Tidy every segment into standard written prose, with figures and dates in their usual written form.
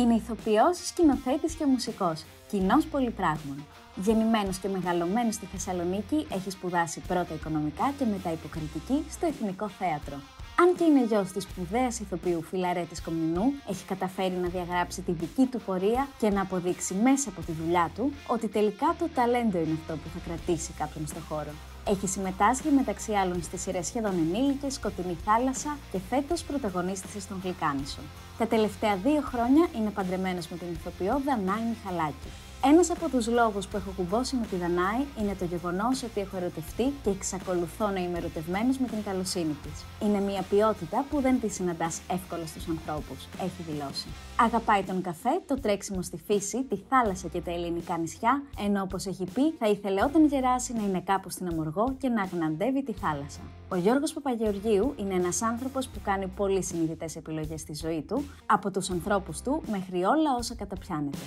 Είναι ηθοποιός, σκηνοθέτης και μουσικός, κοινός πολυπράγμων. Γεννημένος και μεγαλωμένος στη Θεσσαλονίκη, έχει σπουδάσει πρώτα οικονομικά και μετά υποκριτική στο Εθνικό Θέατρο. Αν και είναι γιος της σπουδαίας ηθοποιού Φιλαρέτης Κομνηνού, έχει καταφέρει να διαγράψει τη δική του πορεία και να αποδείξει μέσα από τη δουλειά του ότι τελικά το ταλέντο είναι αυτό που θα κρατήσει κάποιον στο χώρο. Έχει συμμετάσχει μεταξύ άλλων στις σειρές Σχεδόν Ενήλικες, Σκοτεινή Θάλασσα και φέτος πρωταγωνίστησε στον Γλυκάνησο. Τα τελευταία 2 χρόνια είναι παντρεμένος με την ηθοποιό Δανάη Μιχαλάκη. Ένας από τους λόγους που έχω κουμπώσει με τη Δανάη είναι το γεγονός ότι έχω ερωτευτεί και εξακολουθώ να είμαι ερωτευμένος με την καλοσύνη της. Είναι μια ποιότητα που δεν τη συναντάς εύκολα στους ανθρώπους, έχει δηλώσει. Αγαπάει τον καφέ, το τρέξιμο στη φύση, τη θάλασσα και τα ελληνικά νησιά, ενώ όπως έχει πει, θα ήθελε όταν γεράσει να είναι κάπου στην Αμοργό και να αγναντεύει τη θάλασσα. Ο Γιώργος Παπαγεωργίου είναι ένας άνθρωπος που κάνει πολύ συνειδητές επιλογές στη ζωή του, από τους ανθρώπους του μέχρι όλα όσα καταπιάνεται.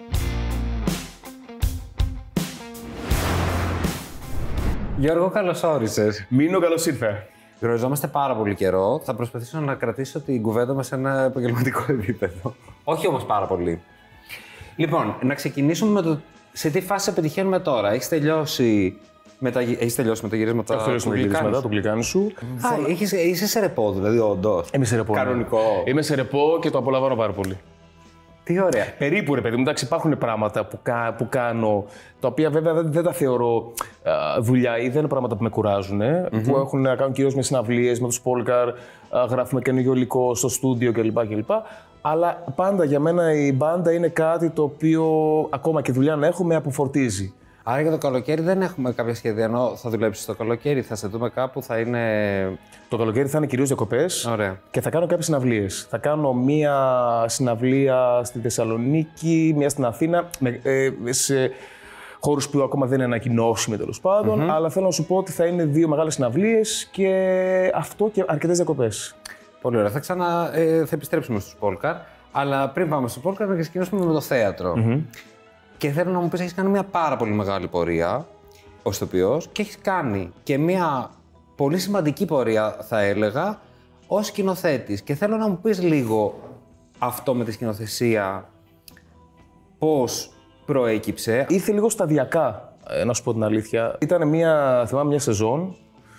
Γιώργο, καλώς όρισες. Μείνω, καλώς ήρθα. Γνωριζόμαστε πάρα πολύ καιρό. Θα προσπαθήσω να κρατήσω την κουβέντα μας σε ένα επαγγελματικό επίπεδο. Όχι όμως πάρα πολύ. Λοιπόν, να ξεκινήσουμε με το σε τι φάση πετυχαίνουμε τώρα. Έχεις τελειώσει με τα γυρίσματα του Γλυκάνησου. Είσαι σε ρεπό, δηλαδή, όντως. Είμαι σε ρεπό. Κανονικό. Είμαι σε ρεπό και το απολαμβάνω πάρα πολύ. Τι ωραία. Περίπου, ρε παιδί μου, εντάξει, υπάρχουν πράγματα που κάνω, τα οποία βέβαια δεν τα θεωρώ δουλειά ή δεν είναι πράγματα που με κουράζουν, που έχουν να κάνουν κυρίως με συναυλίες, με τους Polkar, γράφουμε καινούργιο υλικό στο στούντιο κλπ. Αλλά πάντα για μένα η μπάντα είναι κάτι το οποίο, ακόμα και δουλειά να έχουμε, αποφορτίζει. Άρα για το καλοκαίρι δεν έχουμε κάποια σχέδια, ενώ θα δουλέψεις το καλοκαίρι, θα σε δούμε κάπου, θα είναι... Το καλοκαίρι θα είναι κυρίως διακοπές. Ωραία. Και θα κάνω κάποιες συναυλίες. Θα κάνω μία συναυλία στη Θεσσαλονίκη, μία στην Αθήνα, σε χώρους που ακόμα δεν είναι ανακοινώσιμοι τέλος πάντων, αλλά θέλω να σου πω ότι θα είναι 2 μεγάλες συναυλίες και αυτό και αρκετές διακοπές. Πολύ ωραία. Θα επιστρέψουμε στους Polkar, αλλά πριν πάμε στους Polkar να ξεκινήσουμε με το θέατρο. Και θέλω να μου πεις, έχεις κάνει μια πάρα πολύ μεγάλη πορεία ως ηθοποιός και έχεις κάνει και μια πολύ σημαντική πορεία, θα έλεγα, ως σκηνοθέτης. Και θέλω να μου πεις λίγο αυτό με τη σκηνοθεσία, πώς προέκυψε. Ήρθε λίγο σταδιακά, να σου πω την αλήθεια. Ήταν μια σεζόν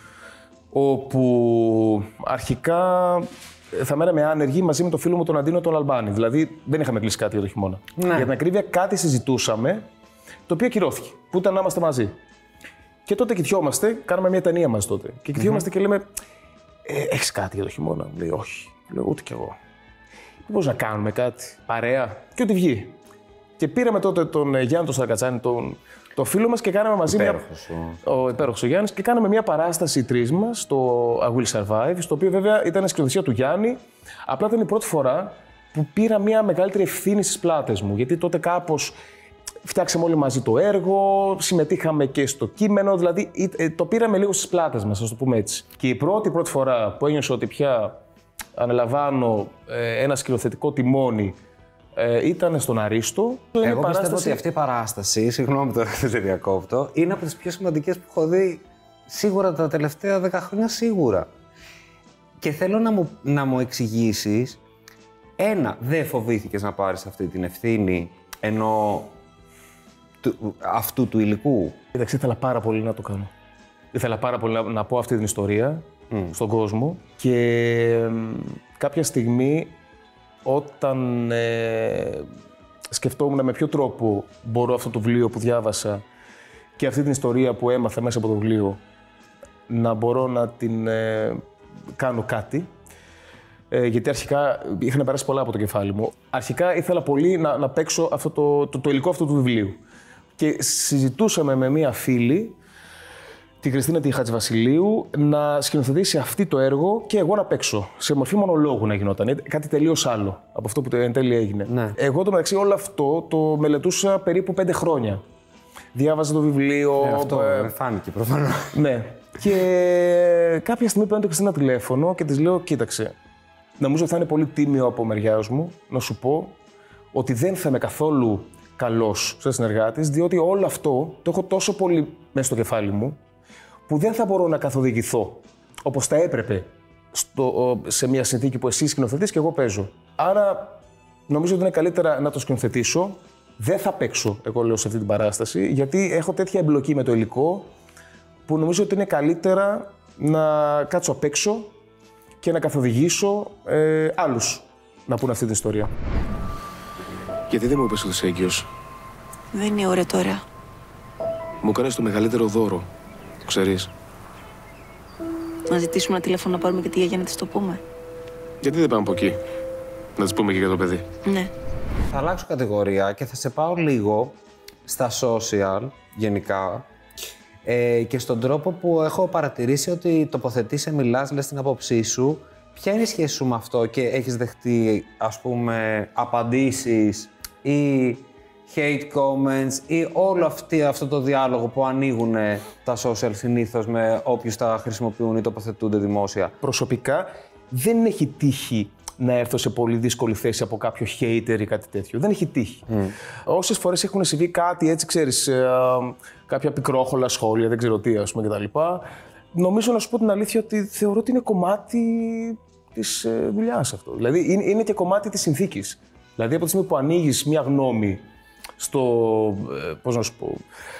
όπου αρχικά θα μέναμε άνεργοι μαζί με το φίλο μου τον Αντίνο τον Αλμπάνη. Δηλαδή δεν είχαμε κλείσει κάτι για το χειμώνα. Ναι. Για την ακρίβεια, κάτι συζητούσαμε, το οποίο ακυρώθηκε, που ήταν να είμαστε μαζί. Και τότε κοιτιόμαστε, κάναμε μια ταινία μαζί τότε. Και κοιτιόμαστε και λέμε, έχεις κάτι για το χειμώνα? Μου λέει, όχι. Λέω, ούτε κι εγώ. Μήπως να κάνουμε κάτι, παρέα, και ό,τι βγει. Και πήραμε τότε τον Γιάννη τον Σαρκατσάνη, το φίλο μας, και κάναμε μαζί ο υπέροχος ο Γιάννης, και κάναμε μια παράσταση 3 μας, το I Will Survive, στο οποίο βέβαια ήταν σκηνοθεσία του Γιάννη. Απλά ήταν η πρώτη φορά που πήρα μια μεγαλύτερη ευθύνη στις πλάτες μου, γιατί τότε κάπως φτιάξαμε όλοι μαζί το έργο, συμμετείχαμε και στο κείμενο, δηλαδή το πήραμε λίγο στις πλάτες μας, ας το πούμε έτσι. Και η πρώτη φορά που ένιωσα ότι πια αναλαμβάνω ένα σκηνοθετικό τιμόνι ήταν στον Αρίστο. Εγώ πιστεύω ότι αυτή η παράσταση, συγγνώμη τώρα που σε διακόπτω, είναι από τις πιο σημαντικές που έχω δει σίγουρα τα τελευταία 10 χρόνια, σίγουρα. Και θέλω να μου εξηγήσεις, δεν φοβήθηκες να πάρεις αυτή την ευθύνη ενώ αυτού του υλικού? Εντάξει, ήθελα πάρα πολύ να το κάνω. Ήθελα πάρα πολύ να πω αυτή την ιστορία στον κόσμο, και κάποια στιγμή όταν σκεφτόμουν με ποιο τρόπο μπορώ αυτό το βιβλίο που διάβασα και αυτή την ιστορία που έμαθα μέσα από το βιβλίο να μπορώ να την κάνω κάτι, γιατί αρχικά είχαν περάσει πολλά από το κεφάλι μου. Αρχικά ήθελα πολύ να παίξω αυτό το υλικό αυτού του βιβλίου. Και συζητούσαμε με μία φίλη, τη Χριστίνα τη Χατζηβασιλείου, να σκηνοθετήσει αυτή το έργο και εγώ να παίξω. Σε μορφή μονολόγου να γινόταν. Κάτι τελείως άλλο από αυτό που εν τέλει έγινε. Ναι. Εγώ το μεταξύ όλο αυτό το μελετούσα περίπου 5 χρόνια. Διάβαζα το βιβλίο. Αυτό φάνηκε προφανώς. Ναι. Και κάποια στιγμή παίρνω την Χριστίνα τηλέφωνο και της λέω: κοίταξε, νομίζω ότι θα είναι πολύ τίμιο από μεριάς μου να σου πω ότι δεν θα είμαι καθόλου καλός σαν συνεργάτης, διότι όλο αυτό το έχω τόσο πολύ μέσα στο κεφάλι μου, που δεν θα μπορώ να καθοδηγηθώ όπως θα έπρεπε σε μια συνθήκη που εσύ σκηνοθετείς και εγώ παίζω. Άρα νομίζω ότι είναι καλύτερα να το σκηνοθετήσω. Δεν θα παίξω, εγώ λέω, σε αυτή την παράσταση, γιατί έχω τέτοια εμπλοκή με το υλικό που νομίζω ότι είναι καλύτερα να κάτσω απ' έξω και να καθοδηγήσω άλλους να πούν αυτή την ιστορία. Γιατί δεν μου είπες ότι είσαι έγκυος? Δεν είναι ώρα τώρα. Μου κάνεις το μεγαλύτερο δώρο. Το ξέρεις. Να ζητήσουμε ένα τηλέφωνο να πάρουμε και τη γιαγιά να της το πούμε. Γιατί δεν πάμε από εκεί? Να της πούμε και για το παιδί. Ναι. Θα αλλάξω κατηγορία και θα σε πάω λίγο στα social γενικά και στον τρόπο που έχω παρατηρήσει ότι τοποθετείσαι, μιλάς, λες την άποψή σου. Ποια είναι η σχέση σου με αυτό και έχεις δεχτεί, ας πούμε, απαντήσεις ή hate comments ή όλο αυτό το διάλογο που ανοίγουν τα social συνήθως με όποιους τα χρησιμοποιούν ή τοποθετούνται δημόσια? Προσωπικά δεν έχει τύχει να έρθω σε πολύ δύσκολη θέση από κάποιο hater ή κάτι τέτοιο. Δεν έχει τύχει. Όσες φορές έχουν συμβεί κάτι έτσι, ξέρεις, κάποια πικρόχολα σχόλια, δεν ξέρω τι, ας πούμε, κτλ. Νομίζω, να σου πω την αλήθεια, ότι θεωρώ ότι είναι κομμάτι της δουλειάς αυτό. Δηλαδή, είναι και κομμάτι της συνθήκης. Δηλαδή, από τη στιγμή που ανοίγεις μια γνώμη στο, πώς να σου πω,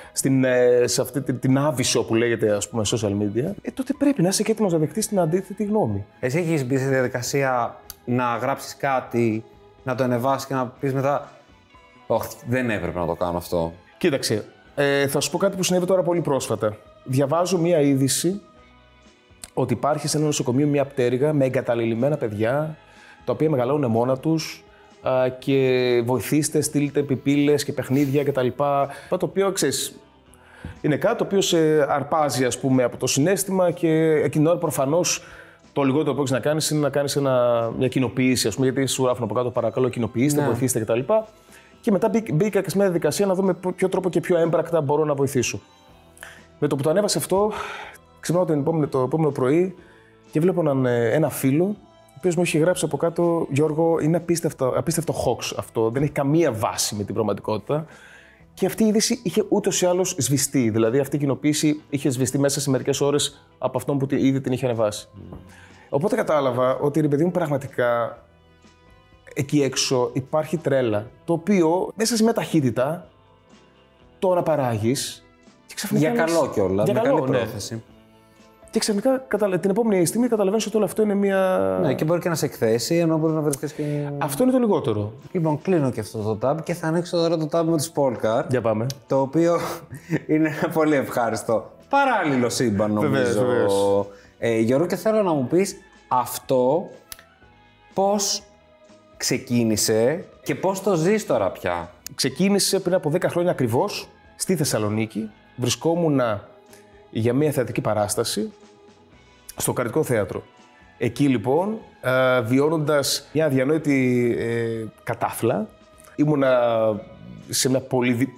σε αυτή την άβυσσο που λέγεται, ας πούμε, social media, τότε πρέπει να είσαι και έτοιμος να δεχτείς την αντίθετη γνώμη. Εσύ έχεις μπει στη διαδικασία να γράψεις κάτι, να το ανεβάσεις και να πεις μετά «Όχι, δεν έπρεπε να το κάνω αυτό»? Κοίταξε, θα σου πω κάτι που συνέβη τώρα πολύ πρόσφατα. Διαβάζω μία είδηση ότι υπάρχει σε ένα νοσοκομείο μία πτέρυγα με εγκαταλελειμμένα παιδιά, τα οποία μεγαλώνουν μόνα τους και βοηθήστε, στείλτε πιπίλες και παιχνίδια κτλ. Το οποίο, ξέρεις, είναι κάτι το οποίο σε αρπάζει, ας πούμε, από το συναίσθημα και εκείνη την ώρα προφανώς το λιγότερο που έχεις να κάνεις είναι να κάνεις μια κοινοποίηση, ας πούμε, γιατί σου γράφουν από κάτω παρακαλώ κοινοποιήστε, βοηθήστε κτλ. Και μετά μπήκα και σε μια διαδικασία να δούμε ποιο τρόπο και πιο έμπρακτα μπορώ να βοηθήσω. Με το που το ανέβασε αυτό, ξυπνάω το επόμενο πρωί και βλέπω ένα φίλο, ο οποίος μου είχε γράψει από κάτω «Γιώργο, είναι απίστευτο hoax αυτό, δεν έχει καμία βάση με την πραγματικότητα». Και αυτή η είδηση είχε ούτως ή άλλως σβηστεί. Δηλαδή, αυτή η κοινοποίηση είχε σβηστεί μέσα σε μερικές ώρες από αυτόν που ήδη την είχε ανεβάσει. Οπότε κατάλαβα ότι, ρε παιδί μου, πραγματικά εκεί έξω υπάρχει τρέλα, το οποίο μέσα σε μια ταχύτητα το αναπαράγεις και ξαφνικά. Για καλό κιόλας, με καλή πρόθεση. Και ξαφνικά την επόμενη στιγμή καταλαβαίνεις ότι όλο αυτό είναι μια. Ναι, και μπορεί και να σε εκθέσει, ενώ μπορεί να βρεθείς και. Αυτό είναι το λιγότερο. Λοιπόν, κλείνω και αυτό το tab και θα ανοίξω τώρα το tab με τους Polkar. Για πάμε. Το οποίο είναι ένα πολύ ευχάριστο παράλληλο σύμπαν, νομίζω. Βεβαίως. Γιώργο, και θέλω να μου πεις αυτό πώς ξεκίνησε και πώς το ζεις τώρα πια? Ξεκίνησε πριν από 10 χρόνια ακριβώς στη Θεσσαλονίκη. Βρισκόμουν για μια θεατρική παράσταση στο Καρτικό Θέατρο. Εκεί λοιπόν, βιώνοντας μια αδιανόητη κατάφλα, ήμουνα σε μια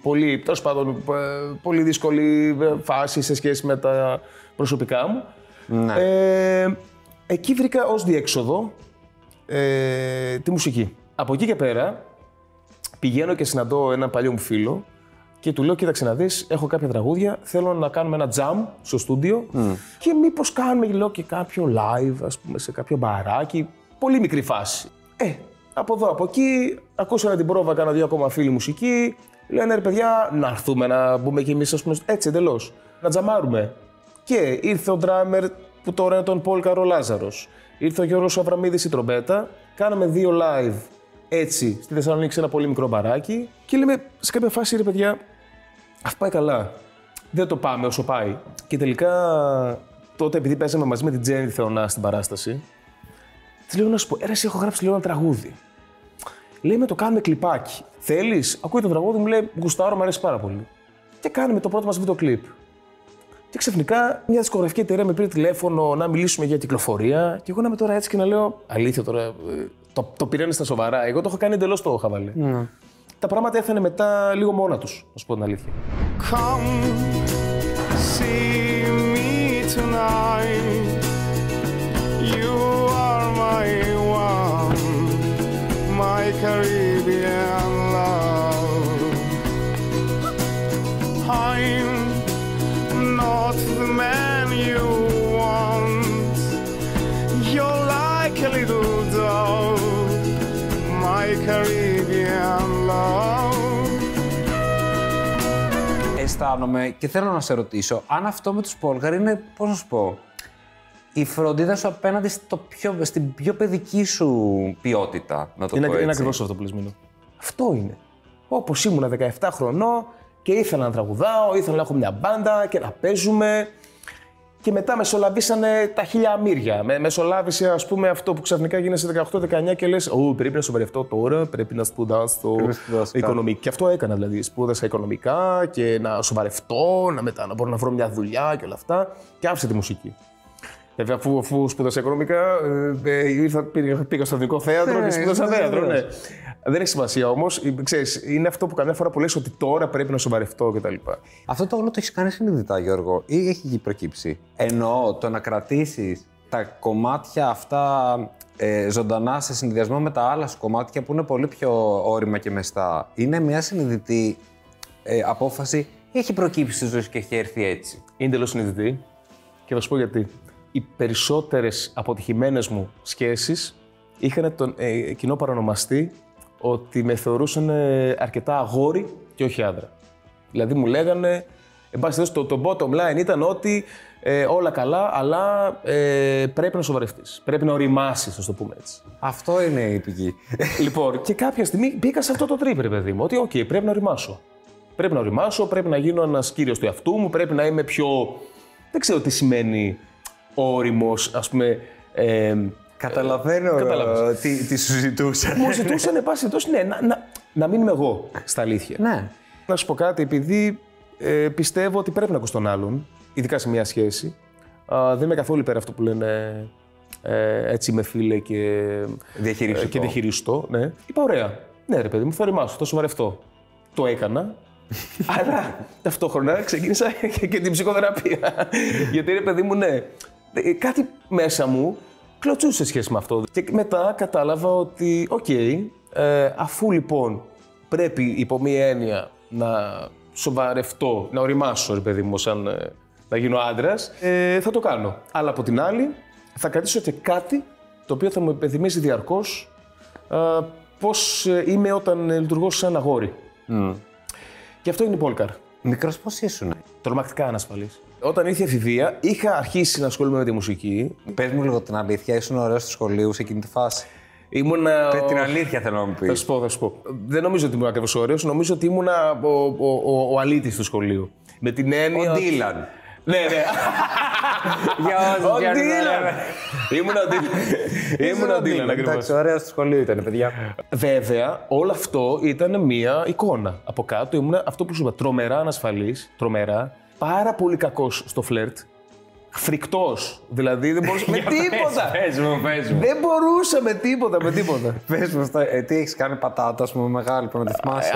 πολύ δύσκολη φάση σε σχέση με τα προσωπικά μου. Ναι. Εκεί βρήκα ως διέξοδο τη μουσική. Από εκεί και πέρα πηγαίνω και συναντώ έναν παλιό μου φίλο και του λέω: κοίταξε να δεις, έχω κάποια τραγούδια, θέλω να κάνουμε ένα jam στο στούντιο και μήπως κάνουμε, λέω, και κάποιο live, ας πούμε, σε κάποιο μπαράκι. Πολύ μικρή φάση. Από εδώ, από εκεί, ακούσανε την πρόβα, κάνα 2 ακόμα φίλοι μουσική. Λένε: ρε παιδιά, να έρθουμε να μπούμε κι εμείς, ας πούμε, έτσι εντελώς. Να τζαμάρουμε. Και ήρθε ο ντράμερ που τώρα είναι τον Polkar ο Λάζαρος. Ήρθε ο Γιώργος Αβραμίδης η τρομπέτα. Κάναμε 2 live έτσι στη Θεσσαλονίκη σε ένα πολύ μικρό μπαράκι. Και λέμε σε κάποια φάση: ρε παιδιά, αυτό πάει καλά. Δεν το πάμε όσο πάει. Και τελικά τότε, επειδή παίζαμε μαζί με την Τζέννη Θεωνά στην παράσταση, της λέω: να σου πω, εσύ έχω γράψει λίγο ένα τραγούδι. Λέει: με το κάνουμε κλιπάκι. Θέλεις? Ακούει το τραγούδι, μου λέει: γουστάρω, μου αρέσει πάρα πολύ. Και κάνουμε το πρώτο μας βίντεο κλιπ. Και ξαφνικά μια δισκογραφική εταιρεία με πήρε τηλέφωνο να μιλήσουμε για κυκλοφορία. Και εγώ να είμαι τώρα έτσι και να λέω: αλήθεια τώρα, το πήρανε στα σοβαρά. Εγώ το έχω κάνει εντελώς το χαβαλέ. Τα πράγματα έφτανε μετά λίγο μόνα τους, να σου πω την αλήθεια. Come see me tonight. You are my one, my Caribbean love. I'm not the man you want. You're like a little dove, my my Caribbean love. Αισθάνομαι και θέλω να σε ρωτήσω αν αυτό με τους Polgar είναι, πώς να σου πω, η φροντίδα σου απέναντι στην πιο παιδική σου ποιότητα, να το πω έτσι. Είναι ακριβώς αυτό που λες, Μίνο. Αυτό είναι. Όπως ήμουνα 17 χρονών και ήθελα να τραγουδάω, ήθελα να έχω μια μπάντα και να παίζουμε. Και μετά μεσολαβήσανε τα χίλια αμύρια. Μεσολάβησε, ας πούμε, αυτό που ξαφνικά γίνεσαι 18-19 και λες πρέπει να σοβαρευτώ τώρα, πρέπει να σπουδάσω οικονομικά. Και αυτό έκανα, δηλαδή. Σπούδασα οικονομικά και να σοβαρευτώ, μετά να μπορώ να βρω μια δουλειά και όλα αυτά. Και άφησα τη μουσική. Βέβαια, αφού σπούδασα οικονομικά, πήγα στο Εθνικό Θέατρο και σπούδασα θέατρο. Ναι. Δεν έχει σημασία όμως. Είναι αυτό που καμιά φορά που λες ότι τώρα πρέπει να σοβαρευτώ κτλ. Αυτό το όλο το έχεις κάνει συνειδητά, Γιώργο, ή έχει προκύψει? Εννοώ το να κρατήσεις τα κομμάτια αυτά ζωντανά σε συνδυασμό με τα άλλα σου κομμάτια που είναι πολύ πιο όρημα και μεστά. Είναι μια συνειδητή απόφαση ή έχει προκύψει στη ζωή και έχει έρθει έτσι? Είναι τελώς συνειδητή και θα σου πω γιατί. Οι περισσότερες αποτυχημένες μου σχέσεις είχαν τον κοινό παρονομαστή ότι με θεωρούσαν αρκετά αγόρι και όχι άντρα. Δηλαδή μου λέγανε, εν πάση το bottom line ήταν ότι όλα καλά, αλλά πρέπει να σοβαρευτείς. Πρέπει να οριμάσεις, να το πούμε έτσι. Αυτό είναι η πηγή. Λοιπόν, και κάποια στιγμή μπήκα σε αυτό το τρίπ, ρε παιδί μου, ότι πρέπει να οριμάσω. Πρέπει να οριμάσω, πρέπει να γίνω ένας κύριος του εαυτού μου, πρέπει να είμαι πιο... Δεν ξέρω τι σημαίνει όριμος, ας πούμε... Καταλαβαίνω τι σου ζητούσαν. Μου ζητούσαν, εν πάση περιπτώσει, να μην είμαι εγώ, στα αλήθεια. Ναι. Να σου πω κάτι, επειδή πιστεύω ότι πρέπει να ακούς τον άλλον, ειδικά σε μια σχέση. Δεν είμαι καθόλου υπέρ αυτό που λένε έτσι είμαι φίλε και διαχειριστώ. Ναι. Είπα ωραία. Ναι, ρε παιδί μου, θα οριμάσω, θα σοβαρευτώ. Το έκανα. Αλλά ταυτόχρονα ξεκίνησα και την ψυχοθεραπεία. Γιατί ρε παιδί μου, ναι, κάτι μέσα μου κλωτσούσε σε σχέση με αυτό. Και μετά κατάλαβα ότι, αφού λοιπόν πρέπει υπό μία έννοια να σοβαρευτώ, να οριμάσω, ρε παιδί μου, σαν να γίνω άντρας, θα το κάνω. Αλλά από την άλλη, θα κρατήσω και κάτι το οποίο θα μου υπενθυμίζει διαρκώς πώς είμαι όταν λειτουργώ σαν αγόρι. Και αυτό είναι η Polgar. Μικρός πώς ήσουν? Τρομακτικά ανασφαλής. Όταν ήρθε η εφηβεία, είχα αρχίσει να ασχολούμαι με τη μουσική. Πες μου λίγο την αλήθεια, ήσουν ωραίος στο σχολείο σε εκείνη τη φάση? Την αλήθεια θέλω να μου πεις. Θα σου πω. Δεν νομίζω ότι ήμουν ακριβώς ωραίος, νομίζω ότι ήμουν ο αλήτης του σχολείου. Με την έννοια. Ο Ντίλαν. Ναι. Για όσους Ήμουν ο Ντίλαν ακριβώς. Εντάξει, ωραίος στο σχολείο ήταν, παιδιά. Βέβαια, όλο αυτό ήταν μία εικόνα. Από κάτω ήμουν αυτό που σου είπα, τρομερά ανασφαλής, πάρα πολύ κακός στο φλερτ. Φρικτός, δηλαδή δεν μπορούσα με τίποτα. Πες μου. Δεν μπορούσα με τίποτα. Πες μου, τι έχεις κάνει πατάτα, ας πούμε, μεγάλη που να τη θυμάσαι?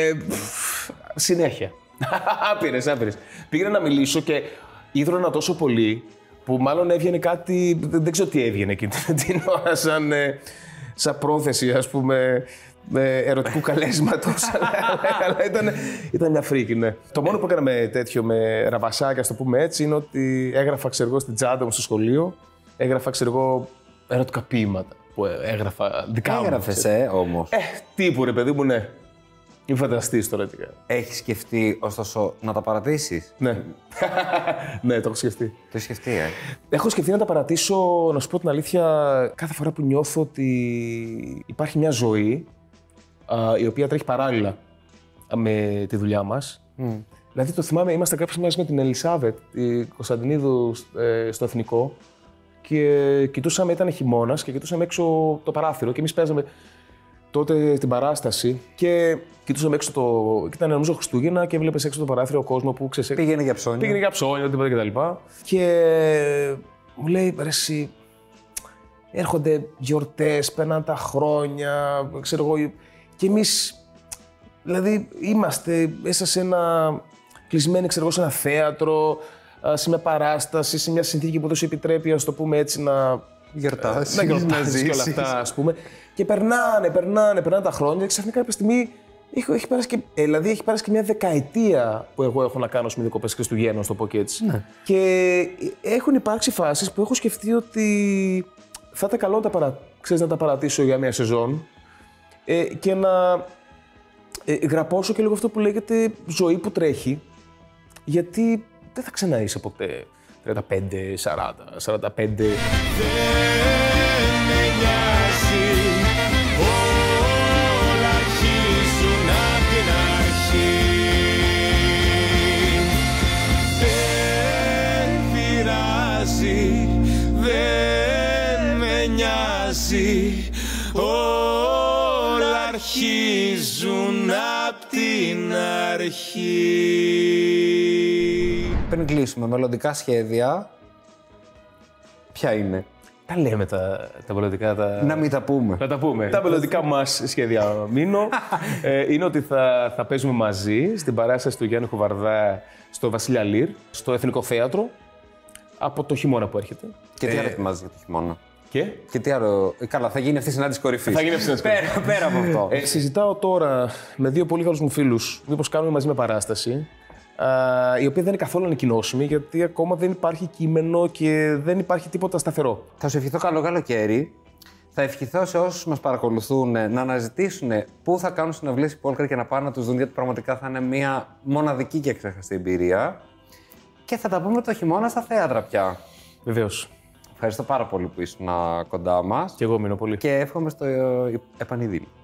Συνέχεια. Άπειρες. Πήγαινα να μιλήσω και ίδρωνα τόσο πολύ που μάλλον έβγαινε κάτι, δεν ξέρω τι έβγαινε εκείνη την ώρα σαν πρόθεση, ας πούμε, ερωτικού καλέσματος, αλλά ήταν μια φρίκη, ναι. Το μόνο που έκανα με ραβασάκια, ας το πούμε έτσι, είναι ότι έγραφα, στην τσάντα μου στο σχολείο, έγραφα, ερωτικά ποίηματα που έγραφα δικά μου. Έγραφες, όμως. Τύπου, ρε παιδί μου, ναι. Μην φανταστείς τώρα τι κάνω. Έχεις σκεφτεί, ωστόσο, να τα παρατήσεις? Ναι. Ναι, το έχω σκεφτεί. Το έχεις σκεφτεί, Έχω σκεφτεί να τα παρατήσω, να σου πω την αλήθεια, κάθε φορά που νιώθω ότι υπάρχει μια ζωή η οποία τρέχει παράλληλα με τη δουλειά μας. Δηλαδή, το θυμάμαι, είμαστε κάποια μαζί με την Ελισάβετ, τη Κωνσταντινίδου, στο Εθνικό και κοιτούσαμε, ήταν χειμώνας και κοιτούσαμε έξω το παράθυρο και εμείς παίζαμε τότε την παράσταση και κοιτούσαμε έξω ήταν νομίζω Χριστούγεννα και έβλεπες έξω το παράθυρο ο κόσμο που πήγαινε για ψώνια. Τίποτα κτλ. Και μου λέει, ρε εσύ, έρχονται γιορτές, περνάνε τα χρόνια, ξέρω εγώ, και εμείς, δηλαδή, είμαστε μέσα σε ένα κλεισμένοι, ξέρω εγώ, σε ένα θέατρο, σε μια παράσταση, σε μια συνθήκη που δεν σου επιτρέπει, ας το πούμε έτσι, να γιορτάσεις και όλα αυτά, ας πούμε. Και περνάνε τα χρόνια και ξαφνικά κάποια στιγμή έχει περάσει και μια δεκαετία που εγώ έχω να κάνω με διακοπές Χριστουγέννων, στο πω και έτσι. Ναι. Και έχουν υπάρξει φάσεις που έχω σκεφτεί ότι θα ήταν καλό να τα παρατήσω για μια σεζόν και να γραπώσω και λίγο αυτό που λέγεται ζωή που τρέχει, γιατί δεν θα ξαναείσαι ποτέ 35, 40, 45. Δεν με νοιάζει, όλα αρχίζουν απ' την αρχή. Δεν πειράζει, δεν με νοιάζει, όλα αρχίζουν απ' την αρχή. Πριν κλείσουμε, μελλοντικά σχέδια, ποια είναι? Τα λέμε τα μελλοντικά. Να μην τα πούμε. Να τα πούμε. Τα μελλοντικά μας σχέδια, Μίνο, είναι ότι θα παίζουμε μαζί στην παράσταση του Γιάννη Χοβαρδά στο Βασίλεια Λύρ, στο Εθνικό Θέατρο, από το χειμώνα που έρχεται. Και τι άλλο ετοιμάζεις για το χειμώνα? Και τι άλλο? Καλά, θα γίνει αυτή η συνάντηση κορυφής. θα γίνει αυτή η συνάντηση. Πέρα από αυτό. Συζητάω τώρα με δύο πολύ καλούς μου φίλους μήπως κάνουμε μαζί με παράσταση, η οποία δεν είναι καθόλου ανακοινώσιμη, γιατί ακόμα δεν υπάρχει κείμενο και δεν υπάρχει τίποτα σταθερό. Θα σου ευχηθώ καλό καλοκαίρι. Θα ευχηθώ σε όσους μας παρακολουθούν να αναζητήσουν πού θα κάνουν συναυλίες οι Polkar και να πάνε να τους δουν, γιατί πραγματικά θα είναι μια μοναδική και εξέχαστη εμπειρία. Και θα τα πούμε το χειμώνα στα θέατρα πια. Βεβαίως. Ευχαριστώ πάρα πολύ που ήσουν κοντά μας. Και εγώ μείνω πολύ. Και εύχομαι στο επανειδήλιο.